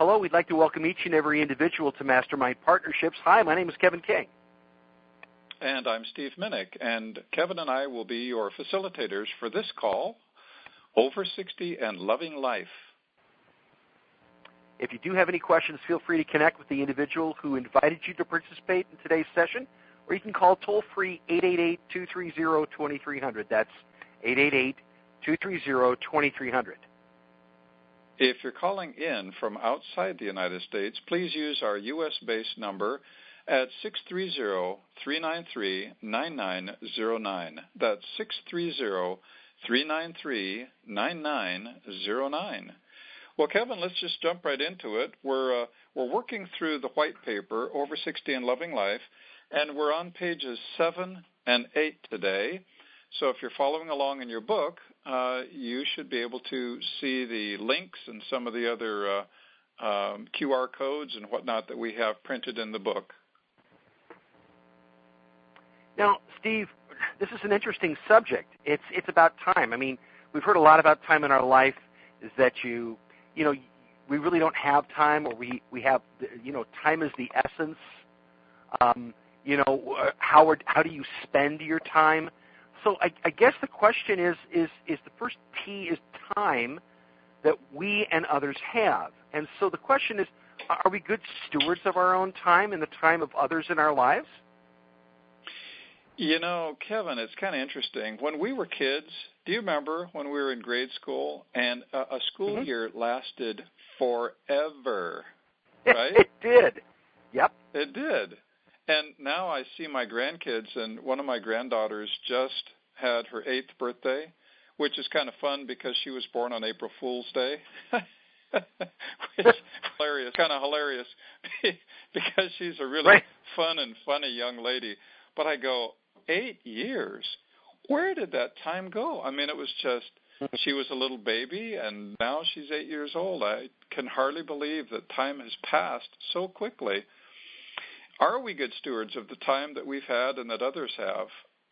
hello. We'd like to welcome each and every individual to Mastermind Partnerships. Hi, my name is Kevin King. And I'm Steve Minnick, and Kevin and I will be your facilitators for this call, Over 60 and Loving Life. If you do have any questions, feel free to connect with the individual who invited you to participate in today's session, or you can call toll-free 888-230-2300. That's 888-230-2300. If you're calling in from outside the United States, please use our U.S.-based number at 630-393-9909. That's 630-393-9909. Well, Kevin, let's just jump right into it. We're working through the white paper, Over 60 and Loving Life, and we're on pages 7 and 8 today. So if you're following along in your book, you should be able to see the links and some of the other QR codes and whatnot that we have printed in the book. Now, Steve, this is an interesting subject. It's about time. I mean, we've heard a lot about time in our life, is that we really don't have time, or we have, time is the essence. How do you spend your time? So I guess the question is the first T is time that we and others have. And so the question is, are we good stewards of our own time and the time of others in our lives? Kevin, it's kind of interesting. When we were kids, do you remember when we were in grade school and a school year lasted forever, right? It did. Yep. It did. And now I see my grandkids, and one of my granddaughters just had her 8th birthday, which is kind of fun because she was born on April Fool's Day, which is hilarious, kind of hilarious because she's a really fun and funny young lady. But I go, 8 years? Where did that time go? I mean, it was just, she was a little baby, and now she's 8 years old. I can hardly believe that time has passed so quickly. Are we good stewards of the time that we've had and that others have?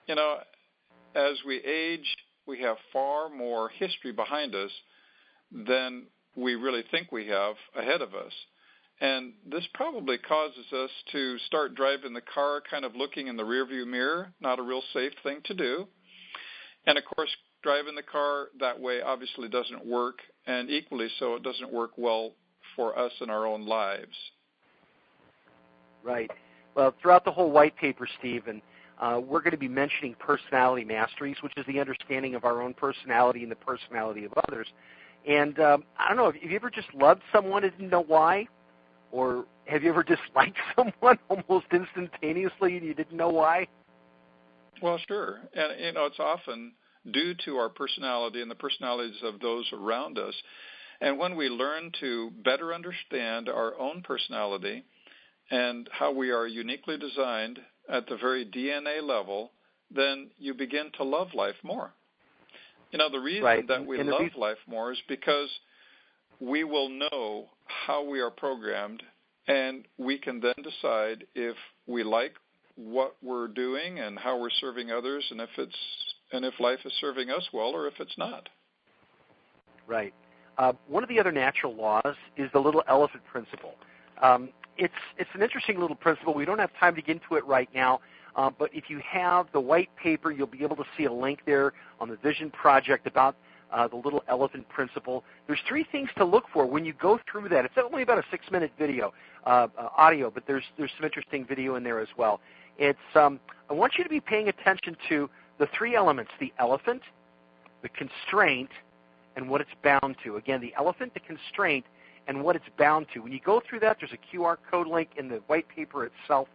As we age, we have far more history behind us than we really think we have ahead of us. And this probably causes us to start driving the car kind of looking in the rearview mirror, not a real safe thing to do. And, of course, driving the car that way obviously doesn't work, and equally so it doesn't work well for us in our own lives. Right. Well, throughout the whole white paper, Steve, and we're going to be mentioning personality masteries, which is the understanding of our own personality and the personality of others. And I don't know, have you ever just loved someone and didn't know why? Or have you ever disliked someone almost instantaneously and you didn't know why? Well, sure. And, it's often due to our personality and the personalities of those around us. And when we learn to better understand our own personality and how we are uniquely designed at the very DNA level, then you begin to love life more. The reason that we love life more is because we will know how we are programmed, and we can then decide if we like what we're doing and how we're serving others, and if life is serving us well or if it's not. Right. One of the other natural laws is the little elephant principle. It's an interesting little principle. We don't have time to get into it right now, but if you have the white paper, you'll be able to see a link there on the Vision Project about the little elephant principle. There's 3 things to look for when you go through that. It's only about a 6-minute video, audio, but there's some interesting video in there as well. It's I want you to be paying attention to the 3 elements: the elephant, the constraint, and what it's bound to. Again, the elephant, the constraint, and what it's bound to. When you go through that, there's a QR code link in the white paper itself,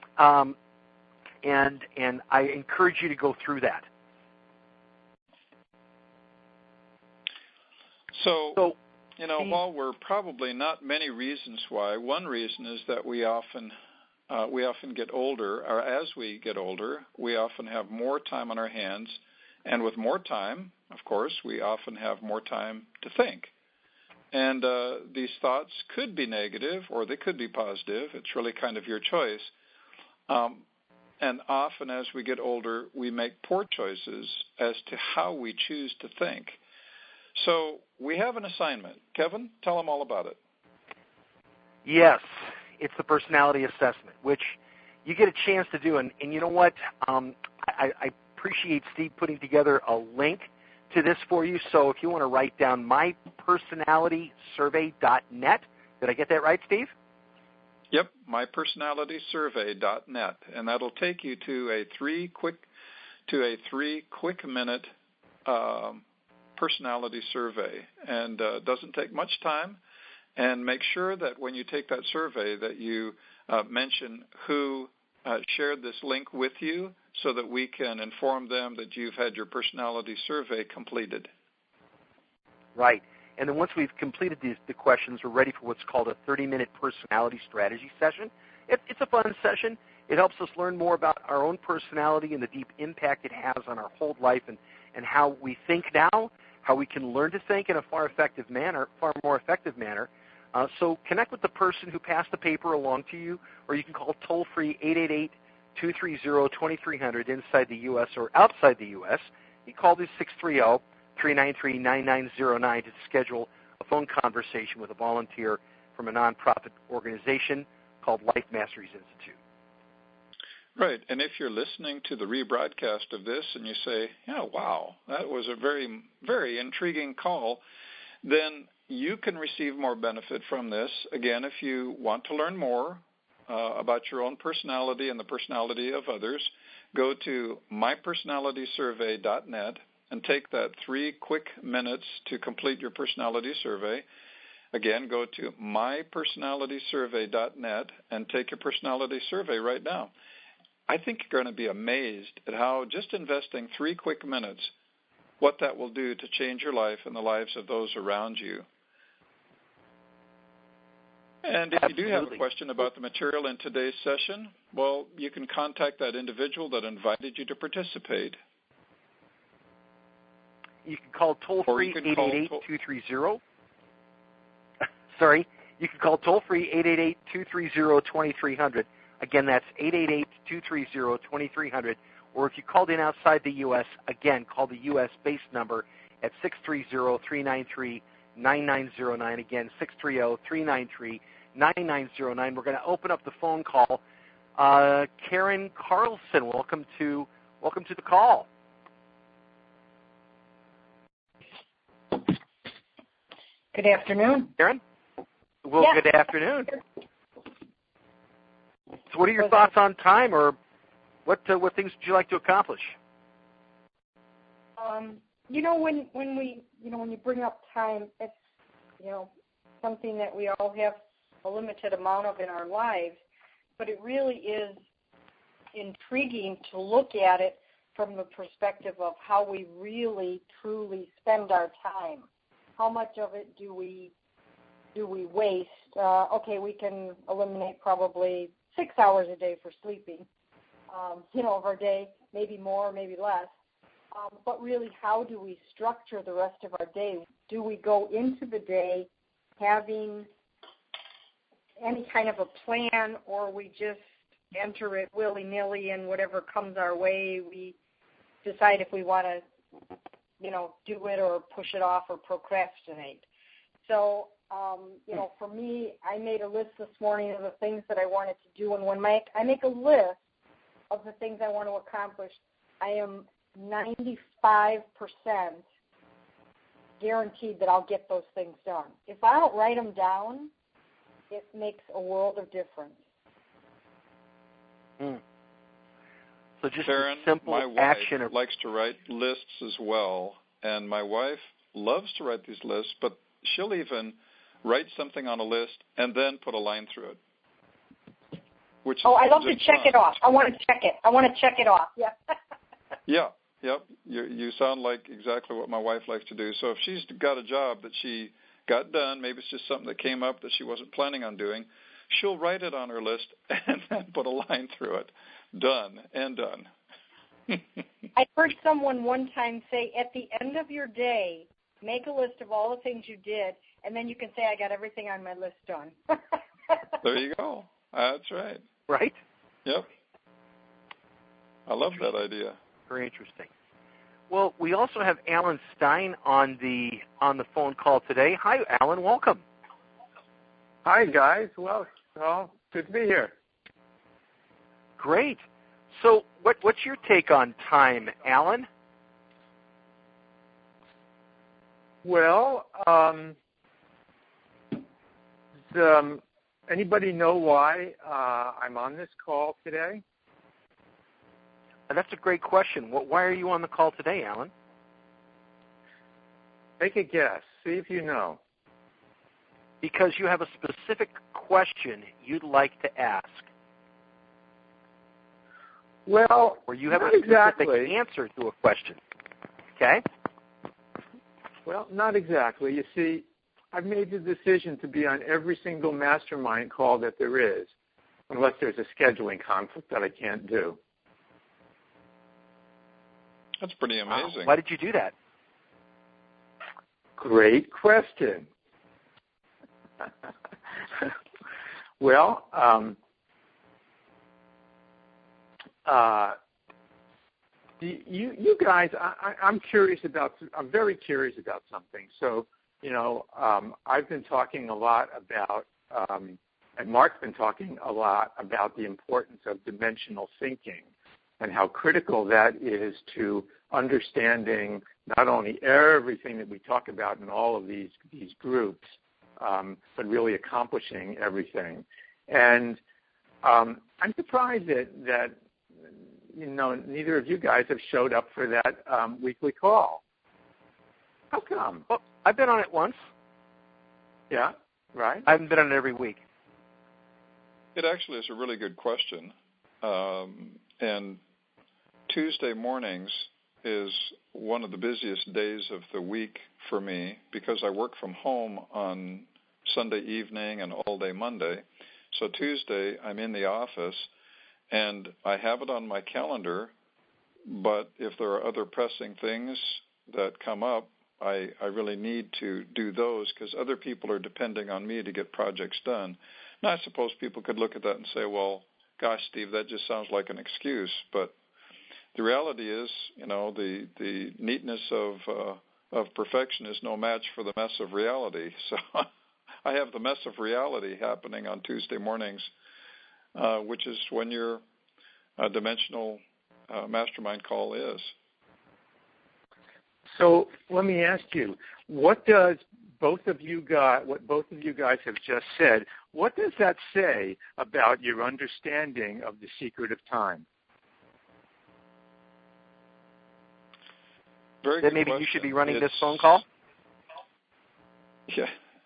and I encourage you to go through that. So, while we're probably not many reasons why, one reason is that we often get older, or as we get older, we often have more time on our hands, and with more time, of course, we often have more time to think. And these thoughts could be negative or they could be positive. It's really kind of your choice. And often as we get older, we make poor choices as to how we choose to think. So we have an assignment. Kevin, tell them all about it. Yes, it's the personality assessment, which you get a chance to do. And you know what? I appreciate Steve putting together a link to this for you. So if you want to write down mypersonalitysurvey.net, did I get that right, Steve? Yep, mypersonalitysurvey.net, and that'll take you to a three quick minute personality survey, and doesn't take much time. And make sure that when you take that survey that you mention who shared this link with you, so that we can inform them that you've had your personality survey completed. Right. And then once we've completed the questions, we're ready for what's called a 30-minute personality strategy session. It's a fun session. It helps us learn more about our own personality and the deep impact it has on our whole life, and how we think now, how we can learn to think in a far more effective manner. So connect with the person who passed the paper along to you, or you can call toll-free 888-230-2300 inside the U.S. or outside the U.S. You call this 630-393-9909 to schedule a phone conversation with a volunteer from a nonprofit organization called Life Masteries Institute. Right, and if you're listening to the rebroadcast of this and you say, yeah, wow, that was a very, very intriguing call, then you can receive more benefit from this. Again, if you want to learn more about your own personality and the personality of others, go to mypersonalitysurvey.net and take that 3 quick minutes to complete your personality survey. Again, go to mypersonalitysurvey.net and take your personality survey right now. I think you're going to be amazed at how just investing 3 quick minutes, what that will do to change your life and the lives of those around you. And if you do have a question about the material in today's session, well, you can contact that individual that invited you to participate. You can call toll-free 888-230. Sorry, you can call toll-free 888-230-2300. Again, that's 888-230-2300. Or if you called in outside the U.S., again, call the U.S.-based number at 630-393-9909. Again, 630-393-9909. We're going to open up the phone call. Karen Carlson, welcome to the call. Good afternoon. Karen? Well, yeah. Good afternoon. So what are your thoughts on time, or what things would you like to accomplish? When you bring up time, it's, something that we all have a limited amount of in our lives, but it really is intriguing to look at it from the perspective of how we really, truly spend our time. How much of it do we waste? We can eliminate probably 6 hours a day for sleeping, of our day, maybe more, maybe less. But really, how do we structure the rest of our day? Do we go into the day having any kind of a plan, or we just enter it willy-nilly and whatever comes our way, we decide if we want to, do it or push it off or procrastinate. So, for me, I made a list this morning of the things that I wanted to do, and when I make a list of the things I want to accomplish, I am 95% guaranteed that I'll get those things done. If I don't write them down, it makes a world of difference. So just Sharon, a simple my wife action likes to write lists as well, and my wife loves to write these lists, but she'll even write something on a list and then put a line through it. I love to check it off. I want to check it. I want to check it off. Yeah. Yeah. Yep. You sound like exactly what my wife likes to do. So if she's got a job that she got done, maybe it's just something that came up that she wasn't planning on doing, she'll write it on her list and then put a line through it. Done and done. I heard someone one time say, at the end of your day, make a list of all the things you did, and then you can say, I got everything on my list done. There you go. That's right. Right? Yep. I love that idea. Very interesting. Well, we also have Alan Stein on the phone call today. Hi, Alan. Welcome. Hi, guys. Well, good to be here. Great. So what's your take on time, Alan? Well, anybody know why I'm on this call today? That's a great question. Why are you on the call today, Alan? Take a guess. See if you know. Because you have a specific question you'd like to ask. Well, or you have a specific answer to a question. Okay? Well, not exactly. You see, I've made the decision to be on every single mastermind call that there is, unless there's a scheduling conflict that I can't do. That's pretty amazing. Wow. Why did you do that? Great question. Well, you guys, I'm very curious about something. So, I've been talking a lot about, and Mark's been talking a lot about the importance of dimensional thinking and how critical that is to understanding not only everything that we talk about in all of these groups, but really accomplishing everything. And I'm surprised that neither of you guys have showed up for that weekly call. How come? Well, I've been on it once. Yeah, right? I haven't been on it every week. It actually is a really good question. And Tuesday mornings is one of the busiest days of the week for me because I work from home on Sunday evening and all day Monday. So Tuesday I'm in the office and I have it on my calendar, but if there are other pressing things that come up, I really need to do those because other people are depending on me to get projects done. Now, I suppose people could look at that and say, well, gosh, Steve, that just sounds like an excuse. But the reality is, the neatness of perfection is no match for the mess of reality. So I have the mess of reality happening on Tuesday mornings, which is when your dimensional mastermind call is. So let me ask you, what both of you guys have just said, what does that say about your understanding of the secret of time? Very then good maybe question. You should be running this phone call? Yeah.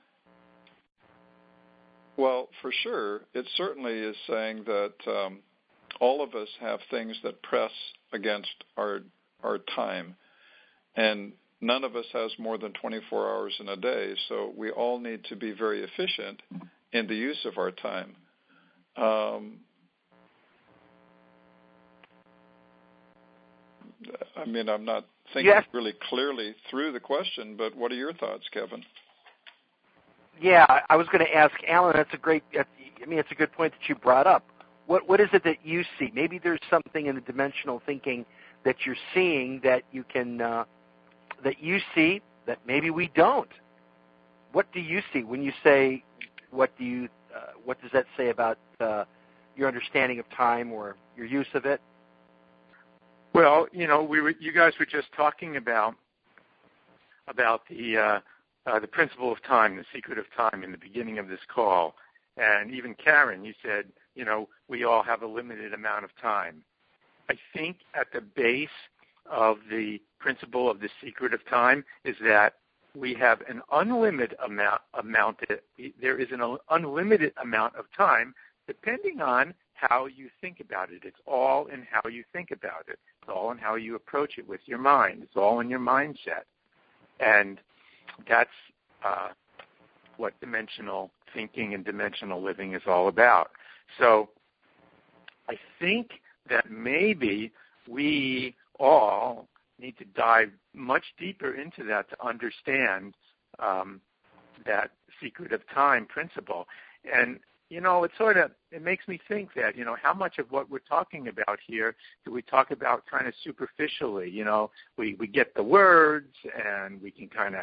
Well, for sure, it certainly is saying that all of us have things that press against our time, and none of us has more than 24 hours in a day, so we all need to be very efficient in the use of our time. I'm not thinking really clearly through the question, but what are your thoughts, Kevin? Yeah, I was going to ask Alan. It's a good point that you brought up. What is it that you see? Maybe there's something in the dimensional thinking that you're seeing that you can that you see that maybe we don't. What do you see when you say what does that say about your understanding of time or your use of it? Well, you guys were just talking about the principle of time, the secret of time in the beginning of this call. And even Karen, you said, we all have a limited amount of time. I think at the base of the principle of the secret of time is that we have an unlimited amount. There is an unlimited amount of time depending on how you think about it. It's all in how you think about it. It's all in how you approach it with your mind. It's all in your mindset. And that's what dimensional thinking and dimensional living is all about. So I think that maybe we all need to dive much deeper into that to understand that secret of time principle. And, it makes me think that, how much of what we're talking about here do we talk about kind of superficially? We get the words and we can kind of,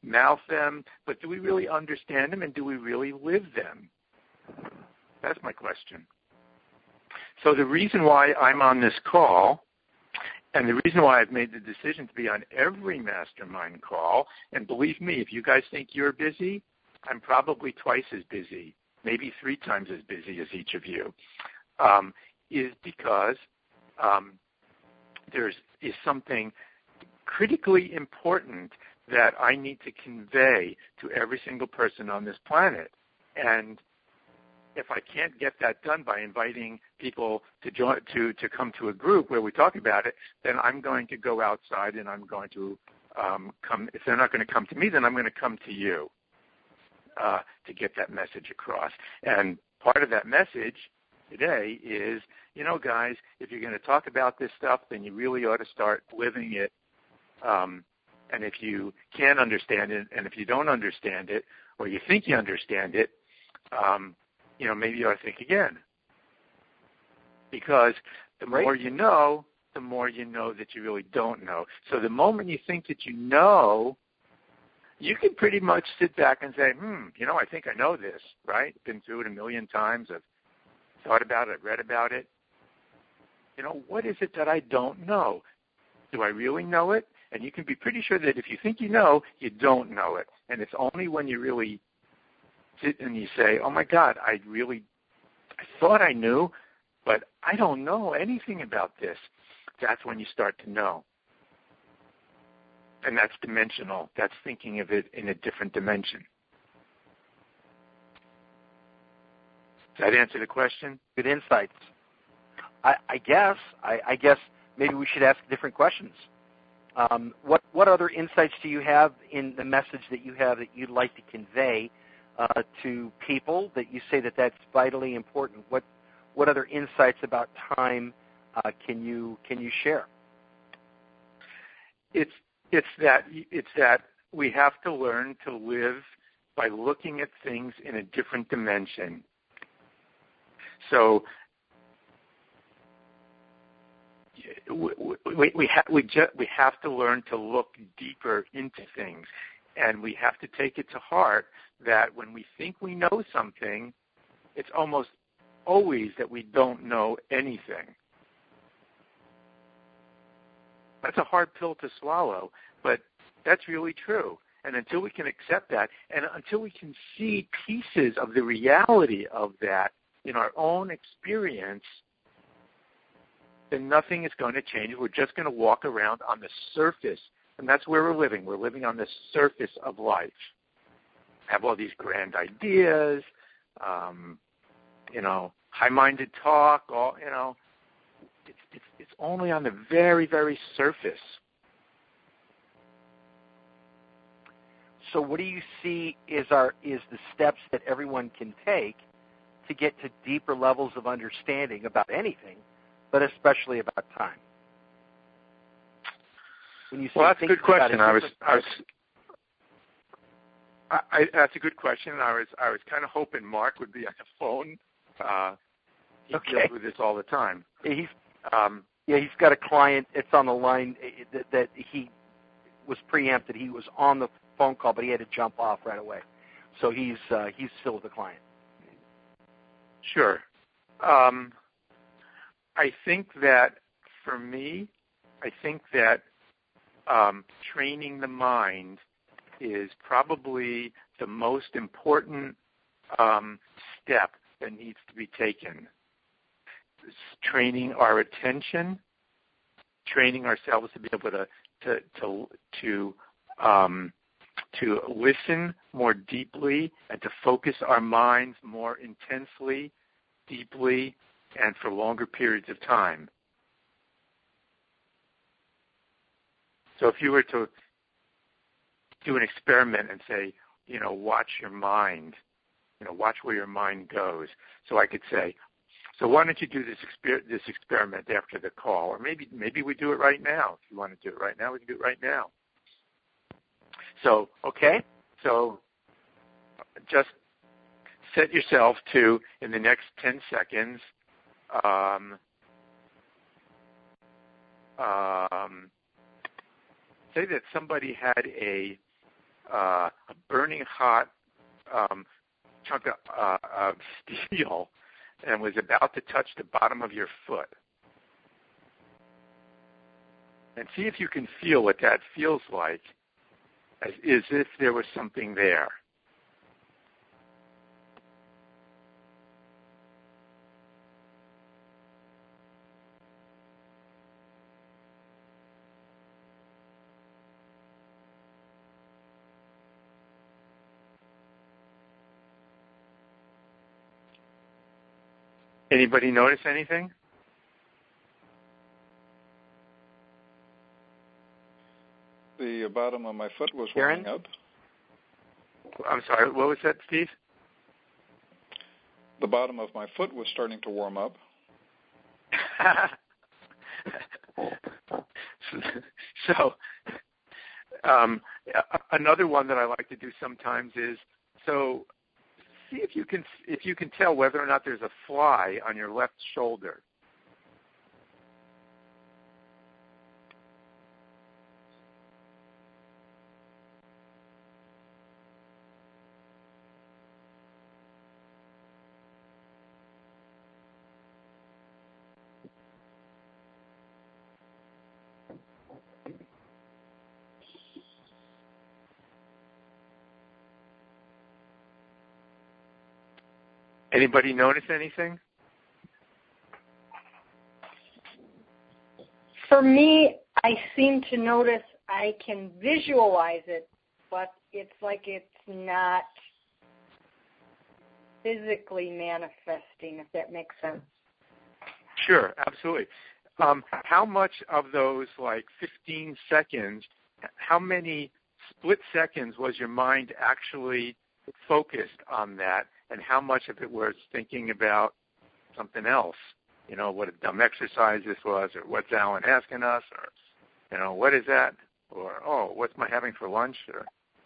mouth them, but do we really understand them and do we really live them? That's my question. So the reason why I'm on this call, and the reason why I've made the decision to be on every mastermind call, and believe me, if you guys think you're busy, I'm probably twice as busy, maybe 3 times as busy as each of you, is because there is something critically important that I need to convey to every single person on this planet. And if I can't get that done by inviting people to join, to come to a group where we talk about it, then I'm going to go outside and I'm going to come. If they're not going to come to me, then I'm going to come to you to get that message across. And part of that message today is, you know, guys, if you're going to talk about this stuff, then you really ought to start living it. And if you can't understand it, and if you don't understand it, or you think you understand it, you know, maybe you ought to think again. Because the more you know, the more you know that you really don't know. So the moment you think that you know, you can pretty much sit back and say, you know, I think I know this, right? Been through it a million times. I've thought about it, read about it. You know, what is it that I don't know? Do I really know it? And you can be pretty sure that if you think you know, you don't know it. And it's only when you really sit and you say, oh, my God, I thought I knew, but I don't know anything about this. That's when you start to know. And that's dimensional. That's thinking of it in a different dimension. Does that answer the question? Good insights. I guess maybe we should ask different questions. What other insights do you have in the message that you have that you'd like to convey to people that you say that that's vitally important? What other insights about time can you share? It's that we have to learn to live by looking at things in a different dimension. So we have to learn to look deeper into things, and we have to take it to heart that when we think we know something, it's almost always that we don't know anything. That's a hard pill to swallow, but that's really true. And until we can accept that, and until we can see pieces of the reality of that in our own experience, then nothing is going to change. We're just going to walk around on the surface, and that's where we're living. We're living on the surface of life. Have all these grand ideas, you know, high-minded talk, all, you know. It's only on the very, very surface. So what do you see is the steps that everyone can take to get to deeper levels of understanding about anything, but especially about time? When you say that's a good question. That's a good question. I was kind of hoping Mark would be on the phone. He deals with this all the time. He's got a client. It's on the line that he was preempted. He was on the phone call, but he had to jump off right away. So he's still with the client. Sure. I think that for me, training the mind is probably the most important step that needs to be taken. It's training our attention, training ourselves to be able to listen more deeply and to focus our minds more intensely, deeply, and for longer periods of time. So if you were to do an experiment and say, you know, watch your mind, you know, watch where your mind goes. So I could say, so why don't you do this experiment after the call? Or maybe we do it right now. If you want to do it right now, we can do it right now. So, okay, so just set yourself to, in the next 10 seconds, say that somebody had a burning hot chunk of steel and was about to touch the bottom of your foot. And see if you can feel what that feels like, as if there was something there. Anybody notice anything? The bottom of my foot was warming up. I'm sorry, what was that, Steve? The bottom of my foot was starting to warm up. So, another one that I like to do sometimes is, so see if you can tell whether or not there's a fly on your left shoulder. Anybody notice anything? For me, I seem to notice I can visualize it, but it's like it's not physically manifesting, if that makes sense. Sure, absolutely. How much of those, 15 seconds, how many split seconds was your mind actually focused on that, and how much of it was thinking about something else? What a dumb exercise this was, or what's Alan asking us, or, what is that? Or, oh, what's my having for lunch? Or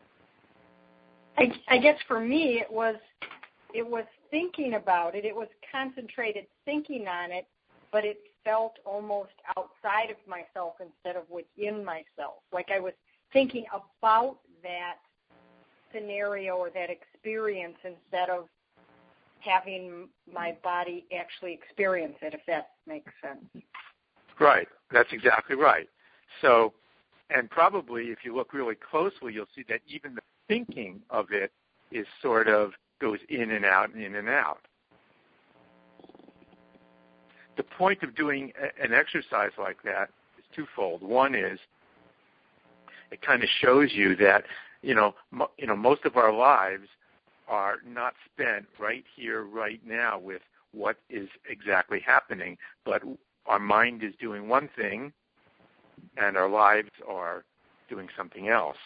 I guess for me it was thinking about it. It was concentrated thinking on it, but it felt almost outside of myself instead of within myself. Like I was thinking about that scenario or that experience instead of having my body actually experience it, if that makes sense. Right. That's exactly right. So, and probably if you look really closely, you'll see that even the thinking of it is sort of goes in and out and in and out. The point of doing an exercise like that is twofold. One is it kind of shows you that, most of our lives are not spent right here, right now with what is exactly happening, but our mind is doing one thing and our lives are doing something else.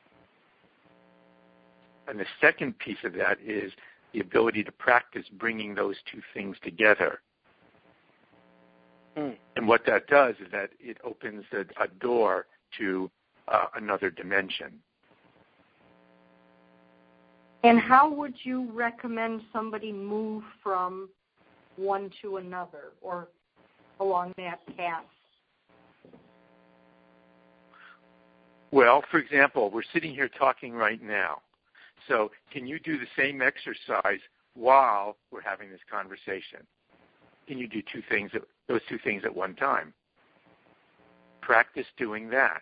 And the second piece of that is the ability to practice bringing those two things together. And what that does is that it opens a door to another dimension. And how would you recommend somebody move from one to another or along that path? Well, for example, we're sitting here talking right now. So can you do the same exercise while we're having this conversation? Can you do those two things at one time? Practice doing that.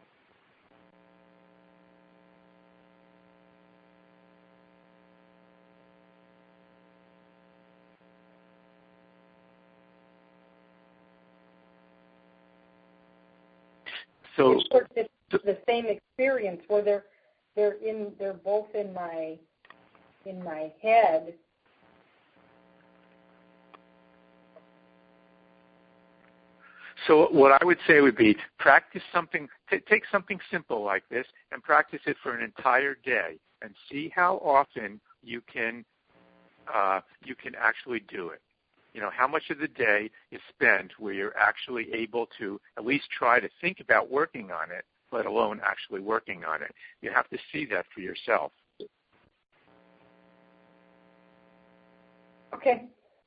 So it's the same experience where they're both in my head. So what I would say would be practice something, take something simple like this and practice it for an entire day and see how often you can actually do it. How much of the day is spent where you're actually able to at least try to think about working on it, let alone actually working on it. You have to see that for yourself. Okay.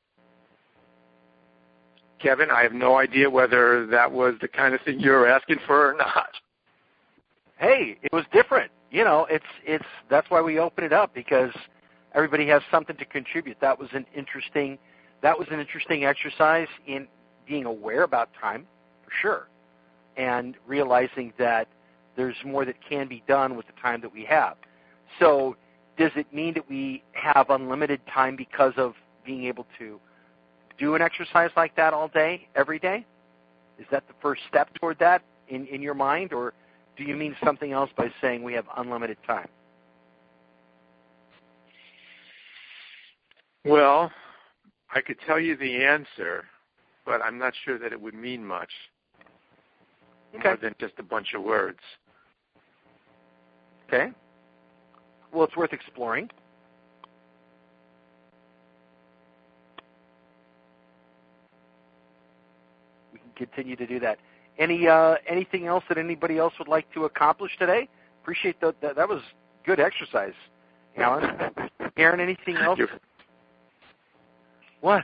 Kevin, I have no idea whether that was the kind of thing you were asking for or not. Hey, it was different. that's why we open it up, because everybody has something to contribute. That was an interesting exercise in being aware about time, for sure, and realizing that there's more that can be done with the time that we have. So does it mean that we have unlimited time because of being able to do an exercise like that all day, every day? Is that the first step toward that in your mind, or do you mean something else by saying we have unlimited time? Well, I could tell you the answer, but I'm not sure that it would mean much more than just a bunch of words. Okay. Well, it's worth exploring. We can continue to do that. Anything else that anybody else would like to accomplish today? Appreciate that. That was good exercise, Alan. Aaron, anything else? What?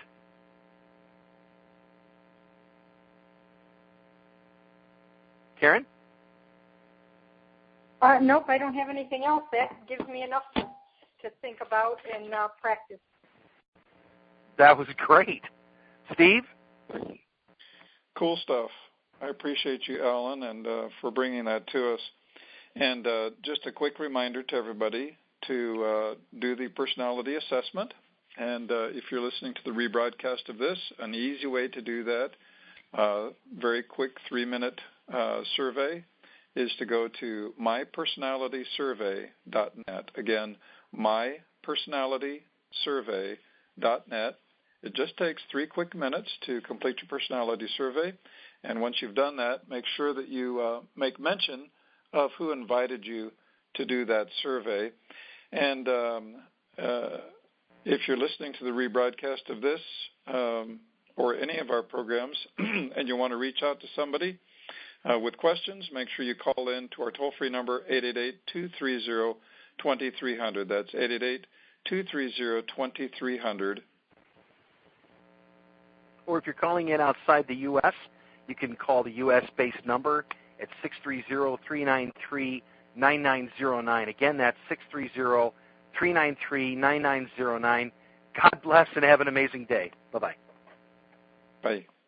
Karen? Nope, I don't have anything else. That gives me enough to think about and practice. That was great. Steve? Cool stuff. I appreciate you, Alan, and for bringing that to us. And just a quick reminder to everybody to do the personality assessment. And if you're listening to the rebroadcast of this, an easy way to do that, very quick 3-minute survey, is to go to mypersonalitysurvey.net. Again, mypersonalitysurvey.net. It just takes 3 quick minutes to complete your personality survey. And once you've done that, make sure that you make mention of who invited you to do that survey. And if you're listening to the rebroadcast of this or any of our programs and you want to reach out to somebody with questions, make sure you call in to our toll-free number, 888-230-2300. That's 888-230-2300. Or if you're calling in outside the U.S., you can call the U.S.-based number at 630-393-9909. Again, that's 630-393-9909. God bless and have an amazing day. Bye-bye. Bye.